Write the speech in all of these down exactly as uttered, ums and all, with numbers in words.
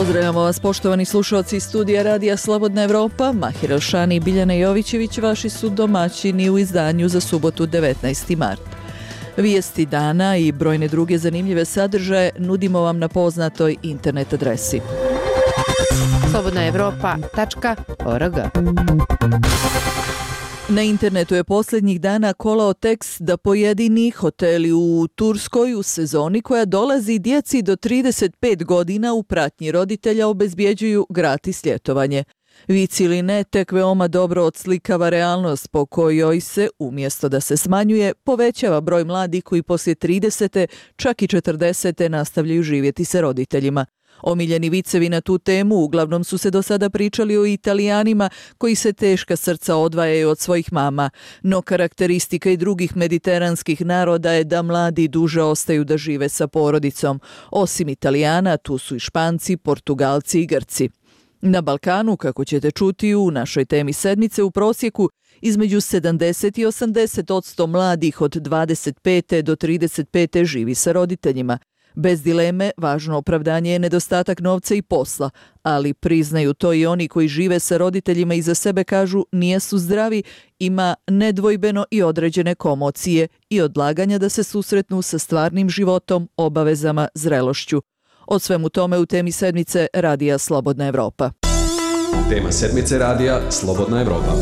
Pozdravljamo vas, poštovani slušalci studija Radija Slobodna Evropa. Mahir Elšani i Biljana Jovićević vaši su domaćini u izdanju za subotu devetnaesti mart. Vijesti dana i brojne druge zanimljive sadržaje nudimo vam na poznatoj internet adresi slobodna evropa tačka org. Na internetu je posljednjih dana kolao tekst da pojedini hoteli u Turskoj u sezoni koja dolazi djeci do trideset pet godina u pratnji roditelja obezbjeđuju gratis ljetovanje. Vic ili ne, tek veoma dobro odslikava realnost po kojoj se, umjesto da se smanjuje, povećava broj mladih koji poslije tridesete, čak i četrdesete nastavljaju živjeti sa roditeljima. Omiljeni vicevi na tu temu uglavnom su se do sada pričali o Italijanima koji se teška srca odvajaju od svojih mama, no karakteristika i drugih mediteranskih naroda je da mladi duže ostaju da žive sa porodicom. Osim Italijana, tu su i Španci, Portugalci i Grci. Na Balkanu, kako ćete čuti u našoj temi sedmice, u prosjeku između sedamdeset i osamdeset posto mladih od dvadeset pete do trideset pete živi sa roditeljima. Bez dileme, važno opravdanje je nedostatak novca i posla, ali priznaju to i oni koji žive sa roditeljima i za sebe kažu nijesu zdravi, ima nedvojbeno i određene komocije i odlaganja da se susretnu sa stvarnim životom, obavezama, zrelošću. O svemu tome u temi sedmice Radija Slobodna Evropa. Tema sedmice Radija Slobodna Evropa.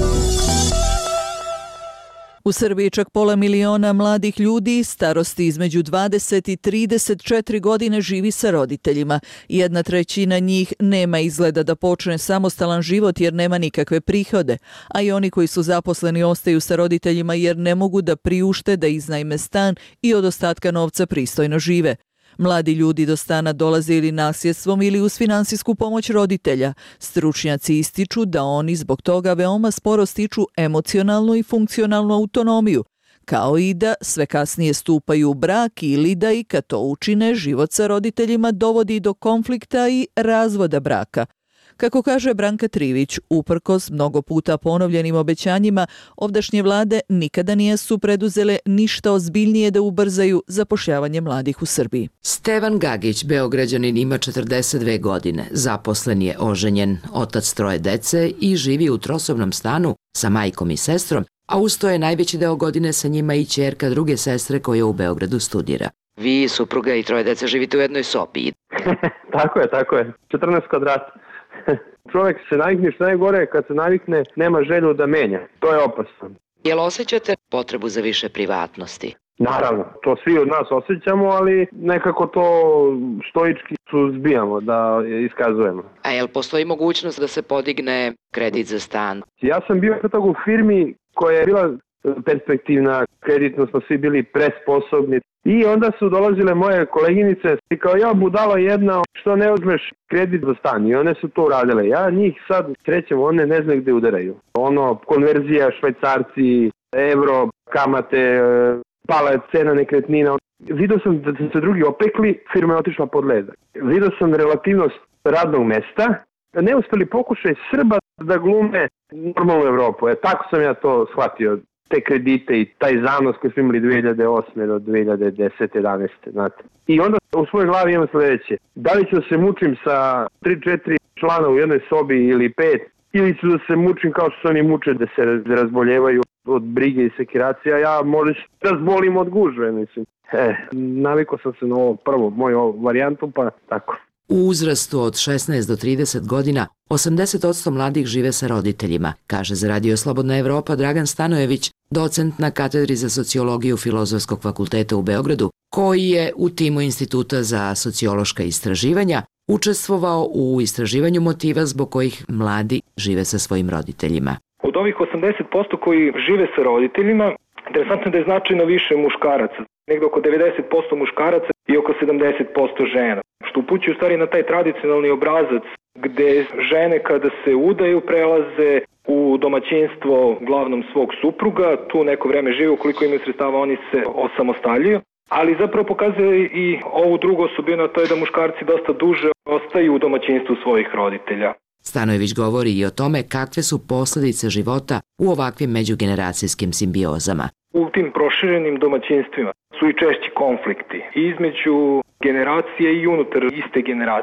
U Srbiji čak pola miliona mladih ljudi starosti između dvadeset i trideset četiri godine živi sa roditeljima. Jedna trećina njih nema izgleda da počne samostalan život jer nema nikakve prihode, a i oni koji su zaposleni ostaju sa roditeljima jer ne mogu da priušte da iznajme stan i od ostatka novca pristojno žive. Mladi ljudi do stana dolaze ili nasljedstvom ili uz finansijsku pomoć roditelja. Stručnjaci ističu da oni zbog toga veoma sporo stiču emocionalnu i funkcionalnu autonomiju, kao i da sve kasnije stupaju u brak ili da i kad to učine, život sa roditeljima dovodi do konflikta i razvoda braka. Kako kaže Branka Trivić, uprkos mnogo puta ponovljenim obećanjima, ovdašnje vlade nikada nijesu preduzele ništa ozbiljnije da ubrzaju zapošljavanje mladih u Srbiji. Stevan Gagić, Beograđanin, ima četrdeset dve godine, zaposlen je, oženjen, otac troje dece i živi u trosobnom stanu sa majkom i sestrom, a usto je najveći deo godine sa njima i ćerka druge sestre koja u Beogradu studira. Vi, supruga i troje dece, živite u jednoj sobi. Tako je, tako je. četrnaest kvadrata. Čovjek se navikne, što najgore, kad se navikne, nema želju da menja. To je opasno. Jel osjećate potrebu za više privatnosti? Naravno, to svi od nas osjećamo, ali nekako to stoički suzbijamo da iskazujemo. A jel postoji mogućnost da se podigne kredit za stan? Ja sam bio kod u firmi koja je bila perspektivna, kreditno smo svi bili presposobni. I onda su dolazile moje koleginice i kao ja budala jedna, što ne uzmeš kredit za stan, i one su to uradile. Ja njih sad srećem, one ne znaju gde udaraju. Ono, konverzija, švajcarci, evro, kamate, pala je cena nekretnina. Vidio sam da se drugi opekli, firma je otišla pod ledak. Vidio sam relativnost radnog mesta, neuspeli pokušaj Srba da glume normalnu Evropu. E, tako sam ja to shvatio. Te kredite i taj zanos koji smo imali dve hiljade osme do dve hiljade desete jedanaeste. Znate. I onda u svojoj glavi imam sljedeće. Da li ću da se mučim sa tri četiri člana u jednoj sobi ili pet, ili ću da se mučim kao što se oni muče da se razboljevaju od brige i sekiracija, ja možda ću razbolim od gužve, mislim. E, navikao sam se na ovo prvo, moju varijantu, pa tako. U uzrastu od šesnaest do trideset godina osamdeset posto mladih žive sa roditeljima, kaže za Radio Slobodna Evropa Dragan Stanojević, docent na katedri za sociologiju Filozofskog fakulteta u Beogradu, koji je u timu Instituta za sociološka istraživanja učestvovao u istraživanju motiva zbog kojih mladi žive sa svojim roditeljima. Od ovih osamdeset posto koji žive sa roditeljima, interesantno je da je značajno više muškaraca, negdje oko devedeset posto muškaraca i oko sedamdeset posto žena, što upućuje u stvari na taj tradicionalni obrazac gde žene kada se udaju prelaze u domaćinstvo glavnom svog supruga, tu neko vreme žive, ukoliko imaju sredstava oni se osamostaljuju, ali zapravo pokazuje i ovu drugu osobinu, to je da muškarci dosta duže ostaju u domaćinstvu svojih roditelja. Stanojević govori i o tome kakve su posljedice života u ovakvim međugeneracijskim simbiozama. U tim proširenim domaćinstvima su i češći konflikti između generacije i unutar iste generacije.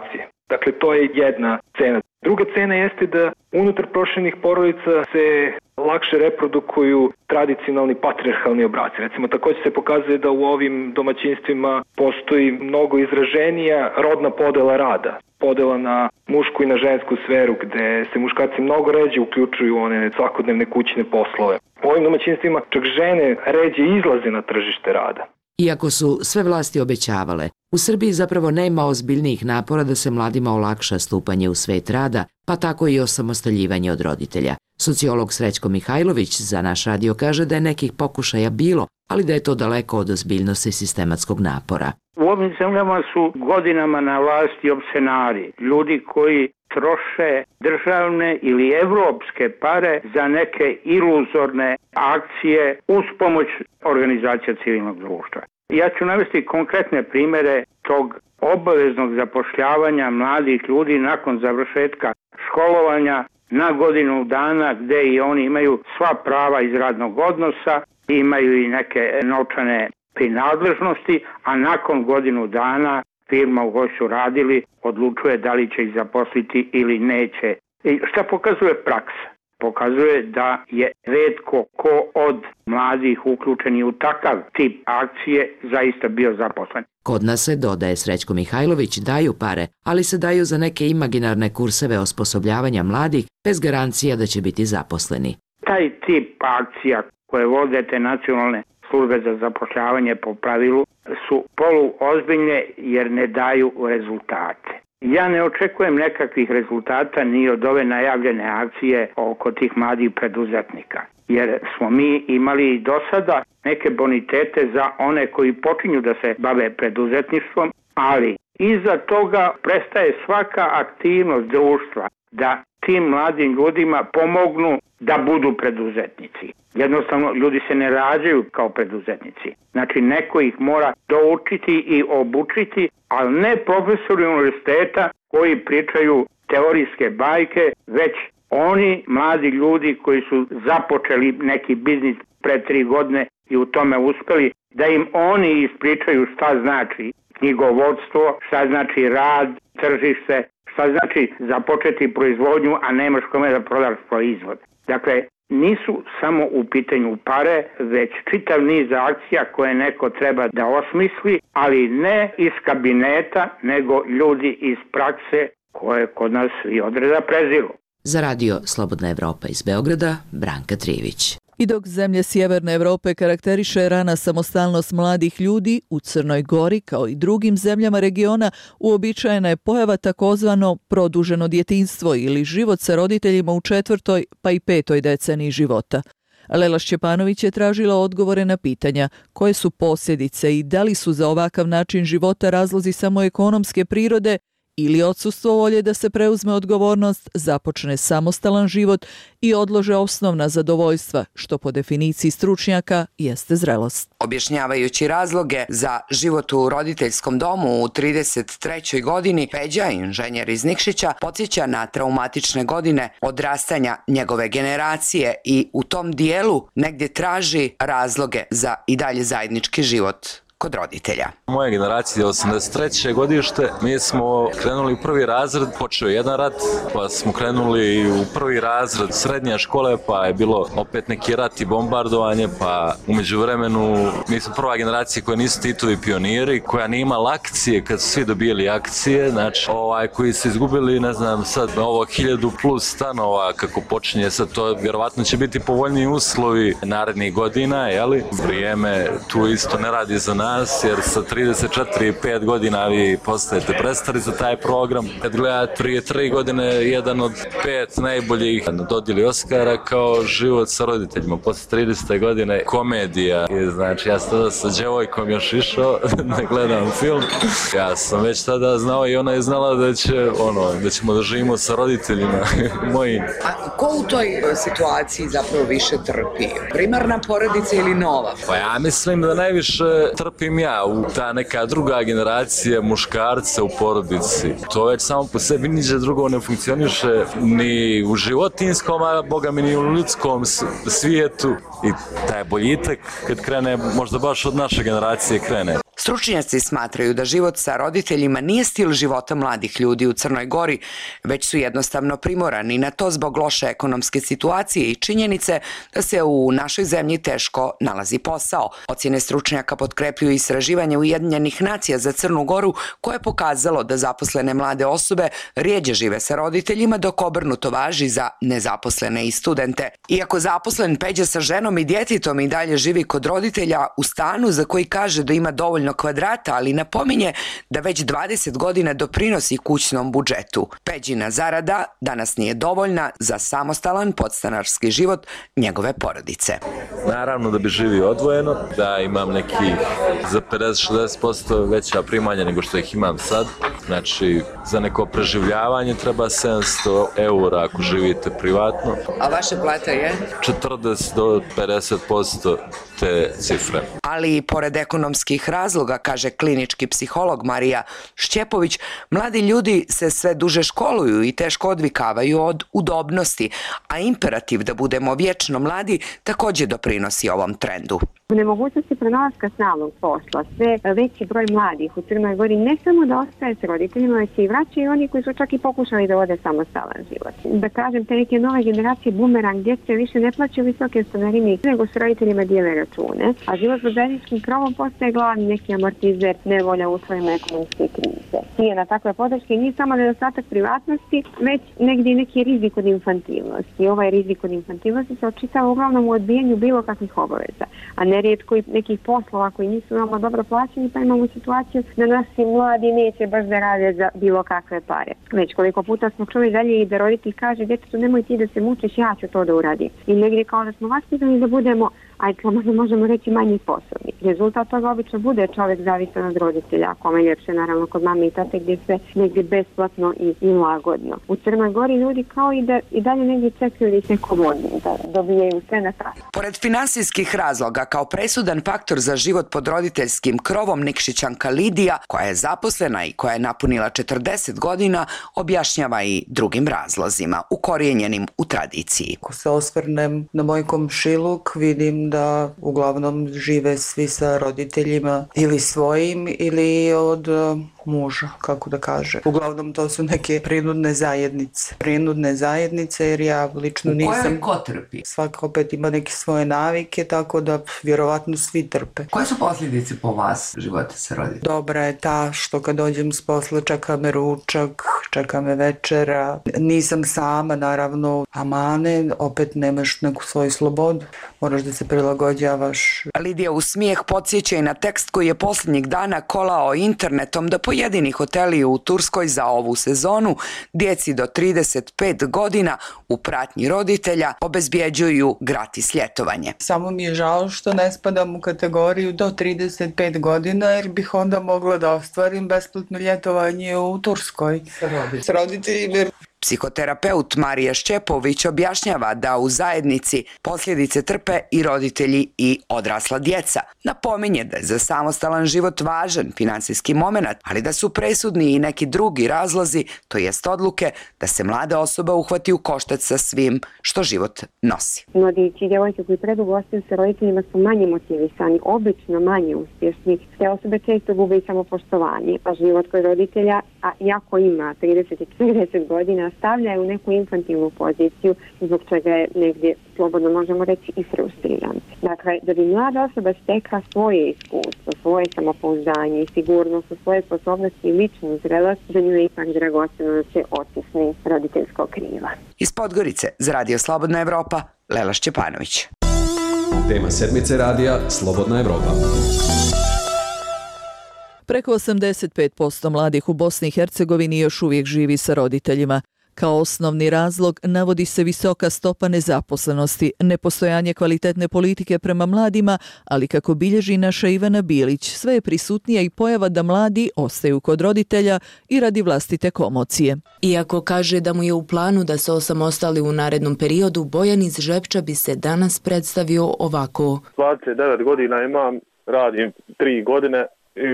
Dakle, to je jedna cena. Druga cena jeste da unutar proširenih porodica se lakše reprodukuju tradicionalni patrijarhalni obraci. Recimo, takođe se pokazuje da u ovim domaćinstvima postoji mnogo izraženija rodna podela rada. Podela na mušku i na žensku sferu, gde se muškarci mnogo ređe uključuju u one svakodnevne kućne poslove. U ovim domaćinstvima čak žene ređe izlaze na tržište rada. Iako su sve vlasti obećavale, u Srbiji zapravo nema ozbiljnijih napora da se mladima olakša stupanje u svet rada, pa tako i osamostaljivanje od roditelja. Sociolog Srećko Mihajlović za naš radio kaže da je nekih pokušaja bilo, ali da je to daleko od ozbiljnosti sistematskog napora. U ovim zemljama su godinama na vlasti opsenari, ljudi koji troše državne ili evropske pare za neke iluzorne akcije uz pomoć organizacija civilnog društva. Ja ću navesti konkretne primere tog obaveznog zapošljavanja mladih ljudi nakon završetka školovanja na godinu dana, gde i oni imaju sva prava iz radnog odnosa, imaju i neke novčane prinadležnosti, a nakon godinu dana firma u kojoj su radili odlučuje da li će ih zaposliti ili neće. I šta pokazuje praksa? Pokazuje da je retko ko od mladih uključeni u takav tip akcije zaista bio zaposlen. Kod nas se, dodaje Srećko Mihajlović, daju pare, ali se daju za neke imaginarne kurseve osposobljavanja mladih bez garancija da će biti zaposleni. Taj tip akcija koje vode te nacionalne službe za zapošljavanje po pravilu su poluozbiljne jer ne daju rezultate. Ja ne očekujem nekakvih rezultata ni od ove najavljene akcije oko tih mladih preduzetnika, jer smo mi imali i do sada neke bonitete za one koji počinju da se bave preduzetništvom, ali iza toga prestaje svaka aktivnost društva da tim mladim ljudima pomognu da budu preduzetnici. Jednostavno, ljudi se ne rađaju kao preduzetnici. Znači, neko ih mora doučiti i obučiti, ali ne profesori univerziteta koji pričaju teorijske bajke, već oni mladi ljudi koji su započeli neki biznis pre tri godine i u tome uspeli, da im oni ispričaju šta znači knjigovodstvo, šta znači rad, tržište, šta znači započeti proizvodnju, a nemaš kome da prodaš proizvod. Dakle, nisu samo u pitanju pare, već čitav niz akcija koje neko treba da osmisli, ali ne iz kabineta, nego ljudi iz prakse koje kod nas i odreda preziru. Za radio Slobodna Evropa iz Beograda, Branka Trivić. I dok zemlje Sjeverne Evrope karakteriše rana samostalnost mladih ljudi, u Crnoj Gori, kao i drugim zemljama regiona, uobičajena je pojava takozvano produženo djetinjstvo ili život sa roditeljima u četvrtoj pa i petoj deceniji života. Lela Šćepanović je tražila odgovore na pitanja koje su posljedice i da li su za ovakav način života razlozi samo ekonomske prirode ili odsustvo volje da se preuzme odgovornost, započne samostalan život i odlože osnovna zadovoljstva, što po definiciji stručnjaka jeste zrelost. Objašnjavajući razloge za život u roditeljskom domu u trideset trećoj godini, Peđa, inženjer iz Nikšića, podsjeća na traumatične godine odrastanja njegove generacije i u tom dijelu negdje traži razloge za i dalje zajednički život kod roditelja. Moja generacija je osamdeset treće godište, mi smo krenuli u prvi razred, počeo jedan rat, pa smo krenuli u prvi razred srednje škole, pa je bilo opet neki rat i bombardovanje, pa umeđu vremenu mi smo prva generacija koja nisu Titovi pioniri, koja nije imala akcije kad su svi dobijeli akcije, znači ovaj, koji su izgubili, ne znam, sad ovo hiljadu plus stanova kako počinje sad, to vjerovatno će biti povoljniji uslovi narednih godina, jeli? Vrijeme tu isto ne radi za nas, jer sa trideset četiri pet godina vi postajete prestari za taj program. Kad gledate prije tri godine jedan od pet najboljih na dodjeli Oskara kao život sa roditeljima. Posle tridesete godine komedija. I znači ja sam tada sa djevojkom još išao da gledam film. Ja sam već tada znao i ona je znala da će ono, da ćemo da živimo sa roditeljima mojim. A ko u toj situaciji zapravo više trpi? Primarna porodica ili nova? Pa ja mislim da najviše trpi ja, u ta neka druga generacija muškarca u porodici. To već samo po sebi niđe drugo ne funkcioniše ni u životinskom, a boga mi ni u ljudskom svijetu. I taj boljitak kad krene, možda baš od naše generacije krene. Stručnjaci smatraju da život sa roditeljima nije stil života mladih ljudi u Crnoj Gori, već su jednostavno primorani na to zbog loše ekonomske situacije i činjenice da se u našoj zemlji teško nalazi posao. Ocjene stručnjaka potkrepljuju istraživanje Ujedinjenih nacija za Crnu Goru koje je pokazalo da zaposlene mlade osobe rijeđe žive sa roditeljima, dok obrnuto važi za nezaposlene i studente. Iako zaposlen Peđa sa ženom i djetetom i dalje živi kod roditelja u stanu za koji kaže da ima dovoljno kvadrata, ali napominje da već dvadeset godina doprinosi kućnom budžetu. Peđina zarada danas nije dovoljna za samostalan podstanarski život njegove porodice. Naravno da bi živio odvojeno, da imam neki za pedeset do šezdeset posto veća primanja nego što ih imam sad. Znači, za neko preživljavanje treba sedamsto eura ako živite privatno. A vaša plata je? četrdeset do pedeset posto te cifre. Ali i pored ekonomskih razloga, kaže klinički psiholog Marija Šćepović, mladi ljudi se sve duže školuju i teško odvikavaju od udobnosti, a imperativ da budemo vječno mladi također doprinosi ovom trendu. U nemogućnosti pronalaska stalnog posla, sve veći broj mladih u Crnoj Gori ne samo da ostaje s roditeljima, već i vraćaju oni koji su čak i pokušali da vode samostalan život. Da kažem, te neke nove generacije bumerang djece više ne plaćaju visoke stanarine, nego s roditeljima dijele račune, a život pod zajedničkim krovom postaje glavni neki amortizer nevolja u svojima ekonomske krize. Nije na takve podrške nije samo nedostatak privatnosti, već negdje neki rizik od infantilnosti. I ovaj rizik od infantilnosti se očitava uglavnom u odbijanju bilo kakvih obaveza, a nerijetko i nekih poslova koji nisu veoma dobro plaćeni, pa imamo situaciju da naši mladi neće baš da rade za bilo kakve pare. Već koliko puta smo čuli dalje i da roditelj kaže djetetu nemoj ti da se mučiš, ja ću to da uradim. I negdje kao da smo vaspitani da budemo, ajde možda možemo reći manje sposobni. Rezultat toga obično bude čovjek zavisan od roditelja, kome ljepše naravno kod mame i tate gdje sve negdje besplatno i, i lagodno. U Crnoj Gori ljudi kao i da i dalje negdje čekaju da ih neko vodi, da dobijaju sve na tas. Pored finansijskih razloga, kao presudan faktor za život pod roditeljskim krovom, Nikšićanka Lidija, koja je zaposlena i koja je napunila četrdeset godina, objašnjava i drugim razlozima, ukorijenjenim u tradiciji. Ako se osvrnem na moj komšiluk, vidim da uglavnom žive svi sa roditeljima ili svojim ili od muža, kako da kaže. Uglavnom to su neke prinudne zajednice. Prinudne zajednice jer ja lično nisam... U kojoj ko trpi? Svaka opet ima neke svoje navike, tako da vjerovatno svi trpe. Koje su posljedice po vas života sa roditeljima? Dobra je ta što kad dođem s posla čeka me ručak, čeka me večera. Nisam sama, naravno, amane, opet nemaš neku svoju slobodu. Moraš da se prilagođavaš. Lidija u smijeh podsjeća i na tekst koji je posljednjih dana kolao internetom da pojedini hoteli u Turskoj za ovu sezonu djeci do trideset pet godina u pratnji roditelja obezbjeđuju gratis ljetovanje. Samo mi je žao što ne spadam u kategoriju do trideset pet godina jer bih onda mogla da ostvarim besplatno ljetovanje u Turskoj s roditeljima. Psihoterapeut Marija Šćepović objašnjava da u zajednici posljedice trpe i roditelji i odrasla djeca. Napominje da je za samostalan život važan finansijski moment, ali da su presudni i neki drugi razlozi, to jest odluke da se mlada osoba uhvati u koštac sa svim što život nosi. Mladići i djevojke koji predugo ostaju sa roditeljima su manje motivisani, obično manje uspješni. Te osobe često gube i samopoštovanje, a život kod roditelja, a iako ima trideset i četrdeset godina, stavlja je u neku infantilnu poziciju, zbog čega je negdje, slobodno možemo reći, i frustriran. Dakle, da bi mlada osoba stekla svoje iskustvo, svoje samopouzdanje i sigurnost u svoje sposobnosti i ličnu zrelost, za nju je ipak dragocjeno da se otisne roditeljskog kriva. Iz Podgorice za Radio Slobodna Evropa, Lela Šćepanović. Tema sedmice radija Slobodna Evropa. Preko osamdeset pet posto mladih u Bosni i Hercegovini još uvijek živi sa roditeljima. Kao osnovni razlog navodi se visoka stopa nezaposlenosti, nepostojanje kvalitetne politike prema mladima, ali kako bilježi naša Ivana Bilić, sve je prisutnija i pojava da mladi ostaju kod roditelja i radi vlastite komocije. Iako kaže da mu je u planu da se osamostali u narednom periodu, Bojan iz Žepča bi se danas predstavio ovako. dvadeset devet godina imam, radim tri godine i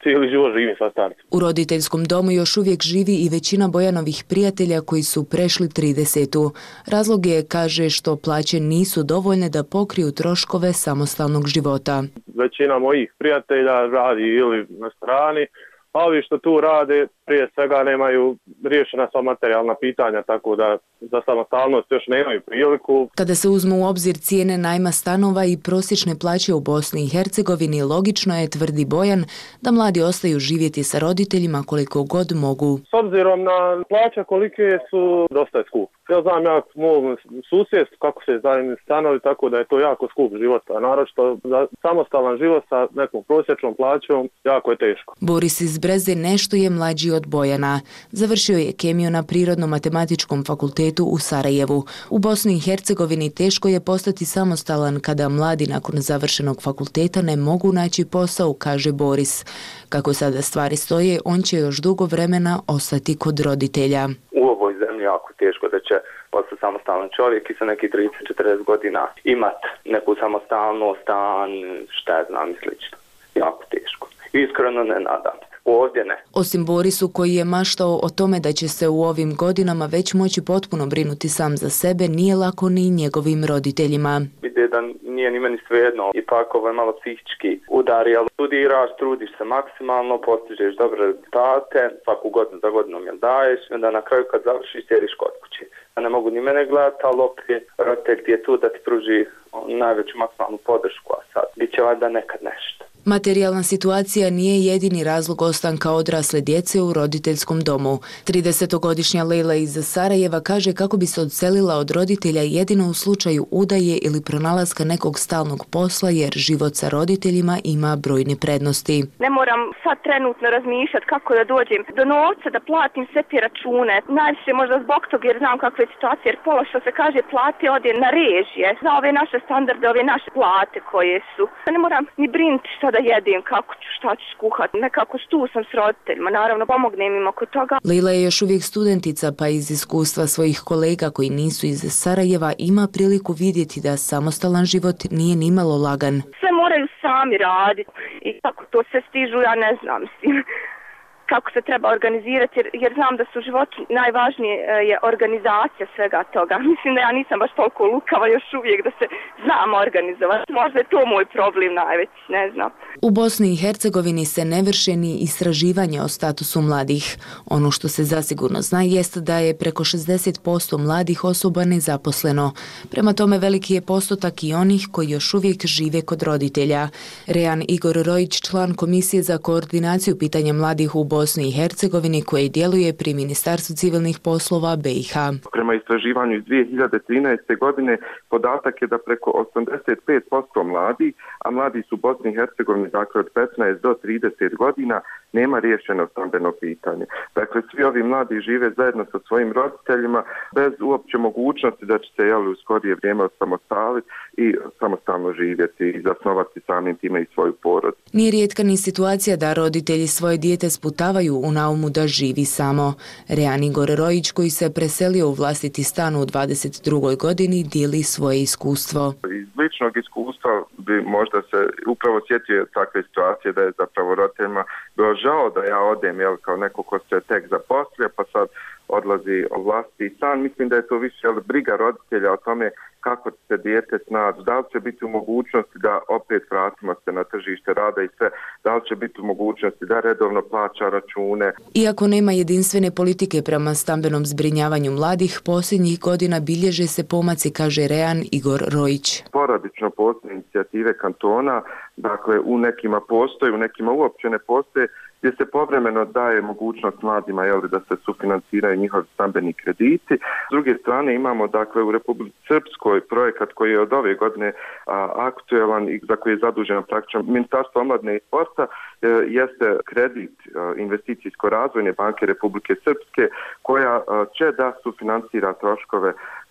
cijeli život živim sa starcem. U roditeljskom domu još uvijek živi i većina Bojanovih prijatelja koji su prešli tridesetu. Razlog je, kaže, što plaće nisu dovoljne da pokriju troškove samostalnog života. Većina mojih prijatelja radi ili na strani, a ovi što tu rade prije svega nemaju riješena sva materijalna pitanja, tako da za samostalnost još nemaju priliku. Kada se uzmu u obzir cijene najma stanova i prosječne plaće u Bosni i Hercegovini, logično je, tvrdi Bojan, da mladi ostaju živjeti sa roditeljima koliko god mogu. S obzirom na plaće kolike su, dosta je skup. Ja znam ja mom susjedstvu kako se izdaju stanovi, tako da je to jako skup život, a naročito za samostalan život sa nekom prosječnom plaćom jako je teško. Boris iz Breze nešto je mlađi od Bojana. Završio je kemiju na Prirodno-matematičkom fakultetu u Sarajevu. U Bosni i Hercegovini teško je postati samostalan kada mladi nakon završenog fakulteta ne mogu naći posao, kaže Boris. Kako sada stvari stoje, on će još dugo vremena ostati kod roditelja. U ovoj zemlji jako teško da će postati samostalan čovjek i sa nekih trideset do četrdeset godina imat neku samostalnost, stan, šta je znam i slično. Jako teško. Iskreno ne nadam se. Ovdje ne. Osim Borisu koji je maštao o tome da će se u ovim godinama već moći potpuno brinuti sam za sebe, nije lako ni njegovim roditeljima. Vide da nije ni meni svejedno, ipak ovo je malo psihički udar, ali studiraš, trudiš se maksimalno, postižeš dobre rezultate, svaku godinu za godinom jel daješ, i onda na kraju kad završiš sjediš kod kuće. Ne mogu ni mene gledati, ali opet roditelj ti je tu da ti pruži najveću maksimalnu podršku, a sad bit će valjda nekad nešto. Materijalna situacija nije jedini razlog ostanka odrasle djece u roditeljskom domu. tridesetogodišnja Lejla iz Sarajeva kaže kako bi se odselila od roditelja jedino u slučaju udaje ili pronalaska nekog stalnog posla, jer život sa roditeljima ima brojne prednosti. Ne moram sad trenutno razmišljati kako da dođem do novca da platim sve te račune. Najviše možda zbog toga jer znam kakve situacije, jer pola što se kaže plate ode na režije, za ove naše standarde, ove naše plate koje su. Ne moram ni brinuti šta da jedem, kako ću, šta ću skuhati. Nekako tu sam s roditeljima, naravno pomognem im oko toga. Lejla je još uvijek studentica, pa iz iskustva svojih kolega koji nisu iz Sarajeva ima priliku vidjeti da samostalan život nije nimalo lagan. Sve moraju sami raditi i kako to sve stižu, ja ne znam, mislim. Kako se treba organizirati, jer, jer znam da su u životu najvažnije je organizacija svega toga. Mislim da ja nisam baš toliko lukava još uvijek da se znam organizovati. Možda je to moj problem najveći, ne znam. U Bosni i Hercegovini se ne vrše ni istraživanje o statusu mladih. Ono što se zasigurno zna jest da je preko šezdeset posto mladih osoba nezaposleno. Prema tome veliki je postotak i onih koji još uvijek žive kod roditelja. Rejan Igor Rojić, član Komisije za koordinaciju pitanja mladih u Bosni i Hercegovini koji djeluje pri Ministarstvu civilnih poslova B i H. Prema istraživanju iz dvije hiljade trinaeste. godine podatak je da preko osamdeset pet posto mladih, a mladi su u Bosni i Hercegovini dakle od petnaest do trideset godina, nema riješeno stambeno pitanje. Dakle, svi ovi mladi žive zajedno sa svojim roditeljima bez uopće mogućnosti da će se jel, u skorije vrijeme osamostaliti i samostalno živjeti i zasnovati samim time i svoju porodicu. Nije rijetka ni situacija da roditelji svoje dijete sputavaju u naumu da živi samo. Rejan Igor Rojić, koji se preselio u vlastiti stan u dvadeset drugoj godini, dijeli svoje iskustvo. Iz ličnog iskustva bi možda se upravo sjetio takve situacije da je zapravo roditeljima bilo žao da ja odem jel, kao neko ko se tek zaposlio, pa sad odlazi u vlastiti stan. Mislim da je to više jel, briga roditelja o tome kako će se dijete snaći, da li će biti u mogućnosti da opet vratimo se na tržište rada i sve, da li će biti u mogućnosti da redovno plaća račune. Iako nema jedinstvene politike prema stambenom zbrinjavanju mladih, posljednjih godina bilježe se pomaci, kaže Rejan Igor Rojić. Poradično postoje inicijative kantona, dakle u nekima postoje, u nekima uopće ne postoje, gdje se povremeno daje mogućnost mladima jel, da se sufinanciraju njihovi stambeni krediti. S druge strane imamo dakle u Republici Srpskoj projekat koji je od ove godine a, aktuelan i za koji je zaduženo praktično Ministarstvo omladine i sporta, e, jeste kredit a, investicijsko-razvojne banke Republike Srpske koja a, će da sufinancira troškove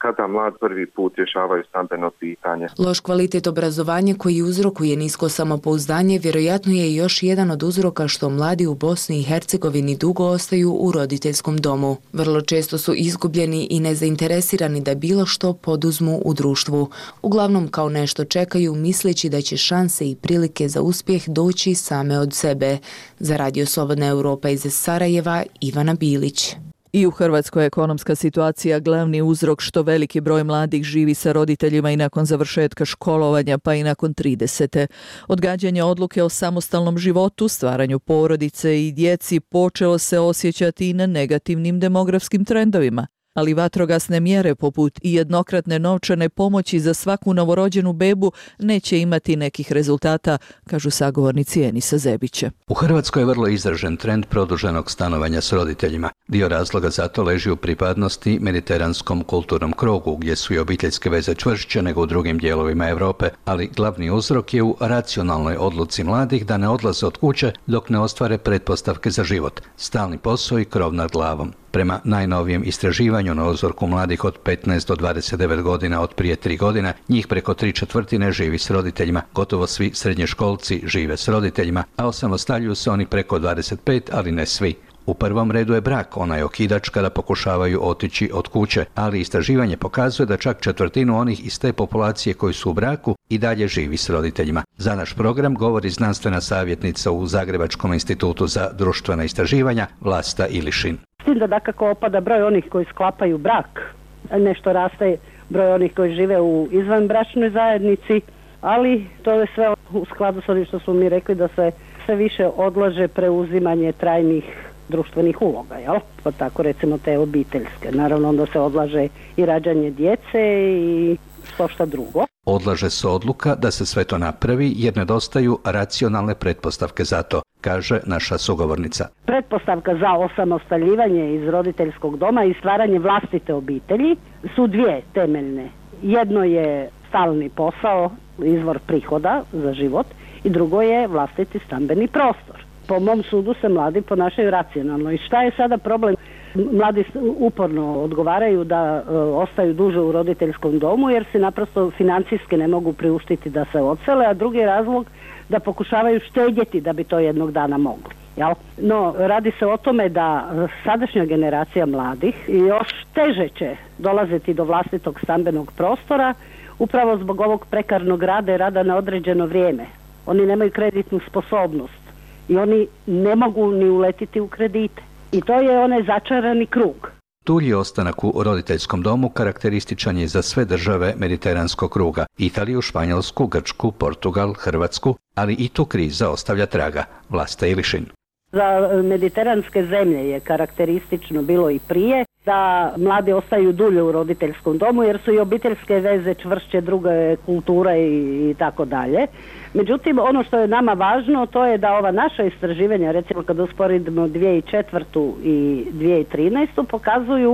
kada mlad prvi put rješavaju stambeno pitanje. Loš kvalitet obrazovanja koji uzrokuje nisko samopouzdanje vjerojatno je još jedan od uzroka što mladi u Bosni i Hercegovini dugo ostaju u roditeljskom domu. Vrlo često su izgubljeni i nezainteresirani da bilo što poduzmu u društvu. Uglavnom kao nešto čekaju misleći da će šanse i prilike za uspjeh doći same od sebe. Za Radio Slobodna Europa iz Sarajeva, Ivana Bilić. I u Hrvatskoj je ekonomska situacija glavni uzrok što veliki broj mladih živi sa roditeljima i nakon završetka školovanja pa i nakon tridesete. Odgađanje odluke o samostalnom životu, stvaranju porodice i djeci počelo se osjećati i na negativnim demografskim trendovima. Ali vatrogasne mjere poput i jednokratne novčane pomoći za svaku novorođenu bebu neće imati nekih rezultata, kažu sagovornici Enisa Zebića. U Hrvatskoj je vrlo izražen trend produženog stanovanja s roditeljima. Dio razloga za to leži u pripadnosti mediteranskom kulturnom krugu, gdje su i obiteljske veze čvršće nego u drugim dijelovima Europe, ali glavni uzrok je u racionalnoj odluci mladih da ne odlaze od kuće dok ne ostvare pretpostavke za život, stalni posao i krov nad glavom. Prema najnovijem istraživanju na uzorku mladih od petnaest do dvadeset devet godina od prije tri godina, njih preko tri četvrtine živi s roditeljima, gotovo svi srednjoškolci žive s roditeljima, a osamostaljuju se oni preko dvadeset pet, ali ne svi. U prvom redu je brak, onaj okidač kada pokušavaju otići od kuće, ali istraživanje pokazuje da čak četvrtinu onih iz te populacije koji su u braku i dalje živi s roditeljima. Za naš program govori znanstvena savjetnica u Zagrebačkom institutu za društvena istraživanja Vlasta Ilišin. S tim da dakako opada broj onih koji sklapaju brak, nešto raste broj onih koji žive u izvanbračnoj zajednici, ali to je sve u skladu s onim što smo mi rekli da se sve više odlaže preuzimanje trajnih društvenih uloga, jel? Pa tako recimo te obiteljske. Naravno onda se odlaže i rađanje djece i što šta drugo. Odlaže se odluka da se sve to napravi jer nedostaju racionalne pretpostavke za to, kaže naša sugovornica. Pretpostavka za osamostaljivanje iz roditeljskog doma i stvaranje vlastite obitelji su dvije temeljne. Jedno je stalni posao, izvor prihoda za život, i drugo je vlastiti stambeni prostor. Po mom sudu se mladi ponašaju racionalno. I šta je sada problem? Mladi uporno odgovaraju da e, ostaju duže u roditeljskom domu jer se naprosto financijski ne mogu priuštiti da se odsele, a drugi razlog da pokušavaju štedjeti da bi to jednog dana mogli. Jel? No, radi se o tome da sadašnja generacija mladih još teže će dolaziti do vlastitog stambenog prostora upravo zbog ovog prekarnog rada i rada na određeno vrijeme. Oni nemaju kreditnu sposobnost i oni ne mogu ni uletiti u kredite. I to je onaj začarani krug. Dulji ostanak u roditeljskom domu karakterističan je za sve države mediteranskog kruga, Italiju, Španjolsku, Grčku, Portugal, Hrvatsku, ali i tu kriza ostavlja traga. Vlasta Ilišin. Za mediteranske zemlje je karakteristično bilo i prije da mladi ostaju dulje u roditeljskom domu jer su i obiteljske veze čvršće, druge kulture i, i tako dalje. Međutim, ono što je nama važno to je da ova naša istraživanja, recimo kad usporedimo dvije tisuće četvrtu i dvije tisuće trinaestu pokazuju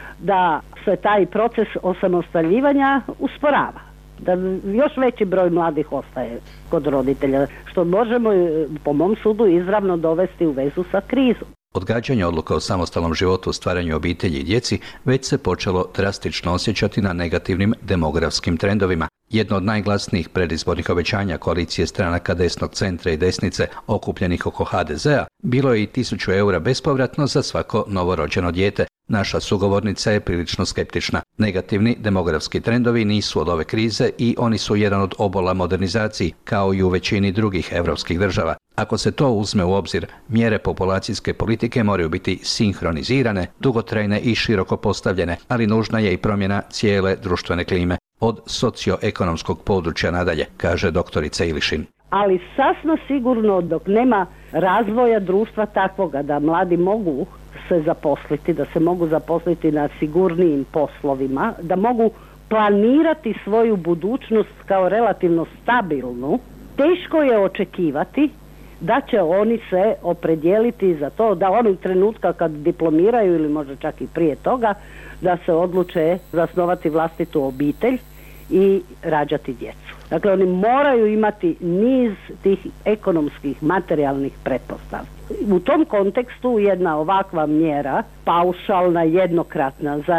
da se taj proces osamostaljivanja usporava. Da još veći broj mladih ostaje kod roditelja, što možemo po mom sudu izravno dovesti u vezu sa krizom. Odgađanje odluka o samostalnom životu u stvaranju obitelji i djeci već se počelo drastično osjećati na negativnim demografskim trendovima. Jedno od najglasnijih predizbornih obećanja koalicije stranaka desnog centra i desnice okupljenih oko ha de zea bilo je i tisuću eura bespovratno za svako novorođeno dijete. Naša sugovornica je prilično skeptična. Negativni demografski trendovi nisu od ove krize i oni su jedan od obola modernizaciji, kao i u većini drugih europskih država. Ako se to uzme u obzir, mjere populacijske politike moraju biti sinhronizirane, dugotrajne i široko postavljene, ali nužna je i promjena cijele društvene klime, od socioekonomskog područja nadalje, kaže doktorica Ilišin. Ali sasvim sigurno dok nema razvoja društva takvoga da mladi mogu se zaposliti, da se mogu zaposliti na sigurnijim poslovima, da mogu planirati svoju budućnost kao relativno stabilnu, teško je očekivati da će oni se opredijeliti za to da onog trenutka kad diplomiraju ili možda čak i prije toga da se odluče zasnovati vlastitu obitelj i rađati djecu. Dakle, oni moraju imati niz tih ekonomskih, materijalnih pretpostavki. U tom kontekstu jedna ovakva mjera, paušalna, jednokratna za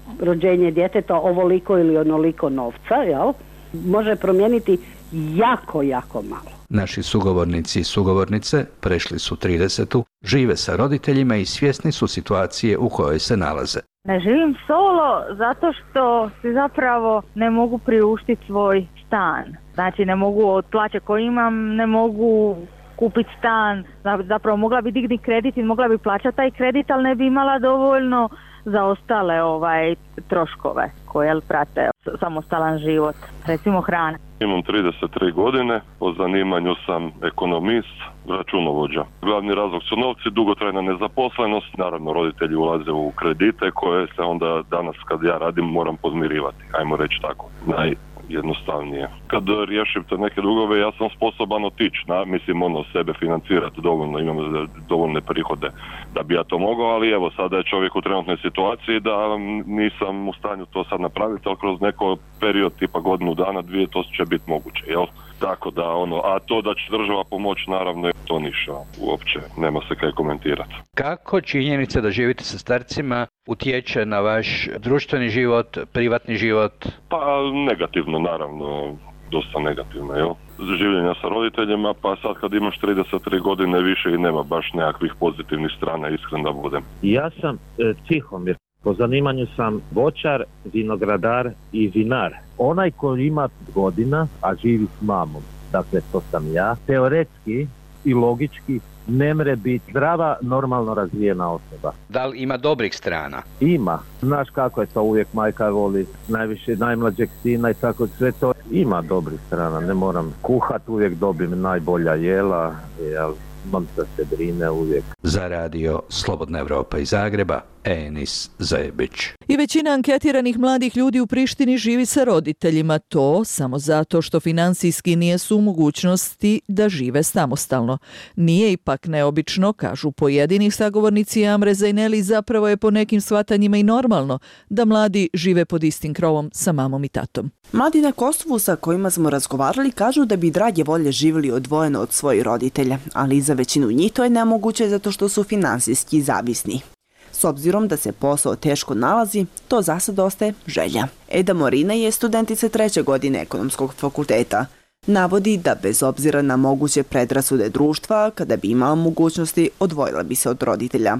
rođenje djeteta ovoliko ili onoliko novca, jel? Može promijeniti jako, jako malo. Naši sugovornici i sugovornice prešli su tridesetu, žive sa roditeljima i svjesni su situacije u kojoj se nalaze. Ne živim solo zato što si zapravo ne mogu priuštiti svoj stan. Znači ne mogu od plaće koju imam, ne mogu kupiti stan. Zapravo mogla bi digni kredit i mogla bi plaćati taj kredit, ali ne bi imala dovoljno za ostale ovaj troškove koje prate samostalan život, recimo hrane. Imam trideset tri godine, po zanimanju sam ekonomist, računovođa. Glavni razlog su novci, dugotrajna nezaposlenost, naravno roditelji ulaze u kredite koje se onda danas kad ja radim moram podmirivati, ajmo reći tako, najjednostavnije. Kad riješim te neke dugove ja sam sposoban otići, na, mislim ono sebe financirati dovoljno, imam dovoljne prihode da bi ja to mogao, ali evo sada je čovjek u trenutnoj situaciji da nisam u stanju to sad napraviti, ali kroz neko period tipa godinu dana, dvije, to će biti moguće, jel? Tako da ono, a to da će država pomoći naravno to ništa, uopće nema se kaj komentirati. Kako činjenica da živite sa starcima utječe na vaš društveni život, privatni život? Pa negativno naravno, dosta negativno, jel? Življenja sa roditeljima, pa sad kad imaš trideset tri godine više i nema baš nekakvih pozitivnih strana, iskren da budem. Ja sam e, Tihomir. Po zanimanju sam voćar, vinogradar i vinar. Onaj koji ima godina, a živi s mamom, dakle to sam ja, teoretski i logički ne mre biti zdrava, normalno razvijena osoba. Da li ima dobrih strana? Ima. Znaš kako je to, uvijek majka voli najviše najmlađeg sina i tako sve to. Ima dobrih strana, ne moram kuhat, uvijek dobim najbolja jela, jel, imam da se brine uvijek. Za radio Slobodna Evropa iz Zagreba, Enis Zajebić. I većina anketiranih mladih ljudi u Prištini živi sa roditeljima, to samo zato što financijski nisu u mogućnosti da žive samostalno. Nije ipak neobično, kažu pojedini sagovornici Amre Zaineli, zapravo je po nekim shvatanjima i normalno da mladi žive pod istim krovom sa mamom i tatom. Mladi na Kosovu sa kojima smo razgovarali kažu da bi drage volje živjeli odvojeno od svojih roditelja, ali za većinu njih to je nemoguće zato što su finansijski zavisni. S obzirom da se posao teško nalazi, to za sad ostaje želja. Eda Morina je studentica treće godine ekonomskog fakulteta. Navodi da bez obzira na moguće predrasude društva, kada bi imala mogućnosti, odvojila bi se od roditelja.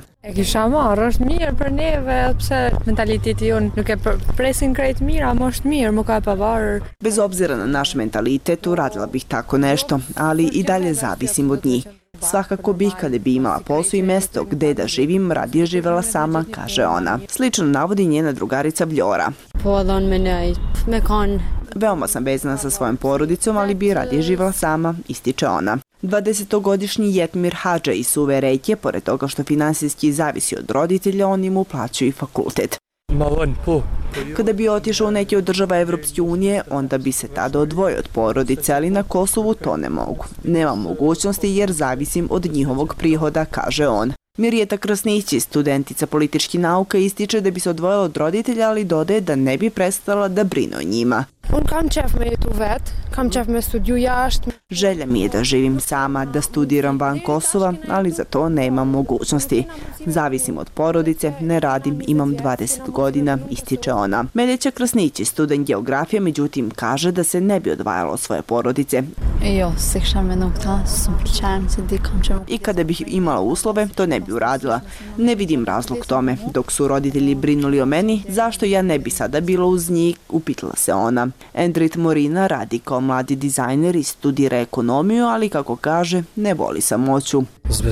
Bez obzira na naš mentalitet, uradila bih tako nešto, ali i dalje zavisim od njih. Svakako bih, kada bi imala posao i mjesto gdje da živim, radije živjela sama, kaže ona. Slično navodi njena drugarica Vljora. Veoma sam vezana sa svojom porodicom, ali bi radije živjela sama, ističe ona. dvadesetogodišnji Jetmir Hadža iz Suve Rejke, pored toga što finansijski zavisi od roditelja, oni mu plaćaju i fakultet. Kada bi otišao u neke od država Evropske unije, onda bi se tada odvojio od porodice, ali na Kosovu to ne mogu. Nemam mogućnosti jer zavisim od njihovog prihoda, kaže on. Mirjeta Krasnići, studentica političkih nauka, ističe da bi se odvojila od roditelja, ali dodaje da ne bi prestala da brine o njima. Želja mi je da živim sama, da studiram van Kosova, ali za to nemam mogućnosti. Zavisim od porodice, ne radim, imam dvadeset godina, ističe ona. Meljeća Krasnići, student geografije, međutim kaže da se ne bi odvajala od svoje porodice. I kada bih imala uslove, to ne bi uradila. Ne vidim razlog tome. Dok su roditelji brinuli o meni, zašto ja ne bi sada bila uz njih, upitala se ona. Endrit Morina radi kao mladi dizajner i studira ekonomiju, ali kako kaže, ne voli samoću.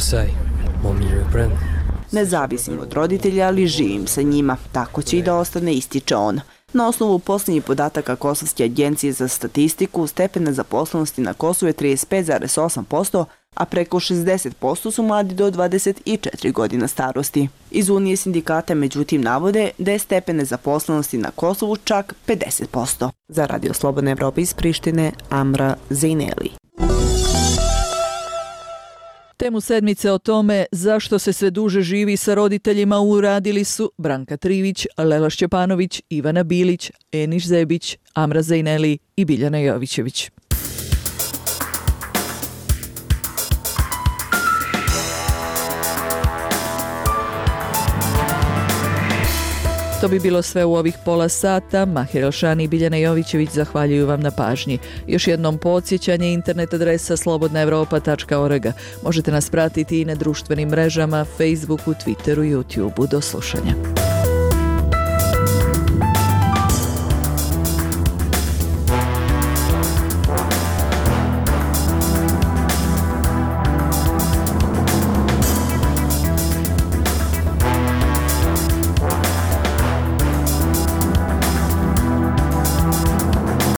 Ne zavisim od roditelja, ali živim sa njima. Tako će i da ostane, ističe on. Na osnovu posljednjih podataka Kosovske agencije za statistiku, stepen nezaposlenosti na Kosovu je trideset pet zarez osam posto, a preko šezdeset posto su mladi do dvadeset četiri godina starosti. Iz Unije sindikata međutim navode da je stepen nezaposlenosti na Kosovu čak pedeset posto. Za Radio Slobodna Evropa iz Prištine, Amra Zaineli. Temu sedmice o tome zašto se sve duže živi sa roditeljima uradili su Branka Trivić, Lela Šćepanović, Ivana Bilić, Enis Zajebić, Amra Zaineli i Biljana Jovićević. To bi bilo sve u ovih pola sata. Mahir Elšani i Biljana Jovićević zahvaljuju vam na pažnji. Još jednom podsjećanje, internet adresa slobodna evropa tačka org. Možete nas pratiti i na društvenim mrežama, Facebooku, Twitteru i YouTubeu. Do slušanja.